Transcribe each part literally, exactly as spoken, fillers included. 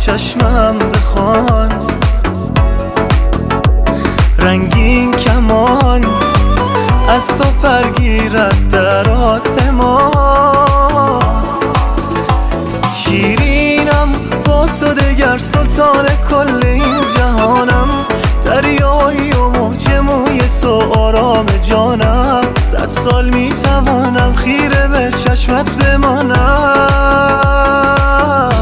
چشمم بخوان، رنگین کمان از تو پرگیرد در آسمان. شیرینم با تو دگر سلطان کل این جهانم، دریایی و موج موی تو آرام جانم. صد سال میتوانم خیره به چشمت بمانم.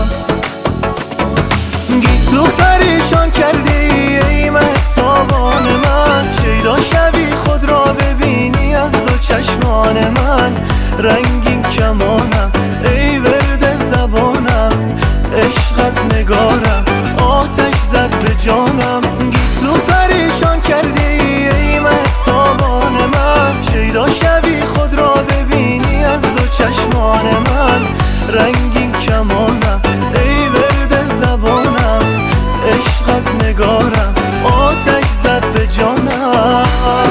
گیسو پریشان کردی ای مهتابان من، شیدا شبی خود را ببینی از دو چشمان من. رنگین کمانم ای ورد زبانم، عشقت نگارم آتش زد به جانم. گیسو پریشان کردی ای مهتابان من، شیدا شبی خود را ببینی از دو چشمان من. رنگین کمانم ای ورد زبانم، عشقت نگارم آتش زد به جانم.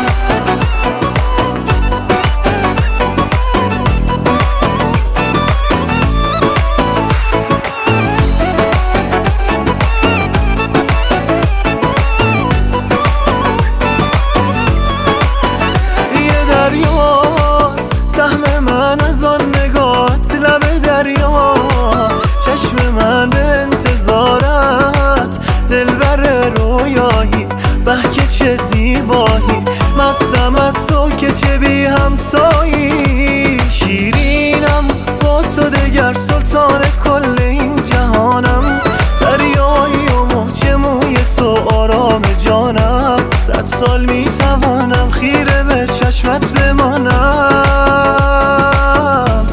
بحکه چه زیبایی، مستم از تو که چه بی همتایی. شیرینم با تو دگر سلطان کل این جهانم، دریایی و موج موی تو آرام جانم. صد سال میتوانم خیره به چشمت بمانم.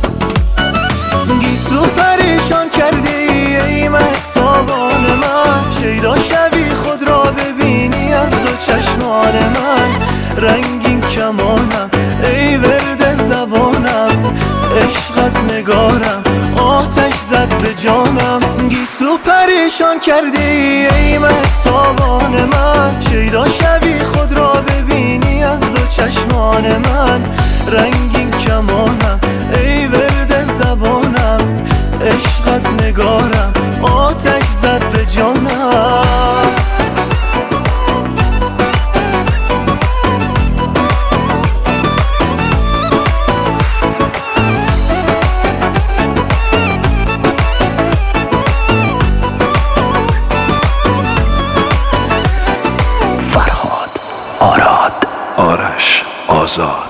گیسو پریشان کردی ای مهتابان من، شیدا شبی خود را ببینی از دو چشمان من. رنگین کمانم ای ورد زبانم، عشقت نگارم آتش زد به جانم. گیسو پریشان کردی ای مهتابان من، شیدا شبی خود را ببینی از دو چشمان من. رنگین کمانم ای ورد زبانم، عشقت نگارم آتش زد به جانم. فرهاد، آراد، آرش، آزاد.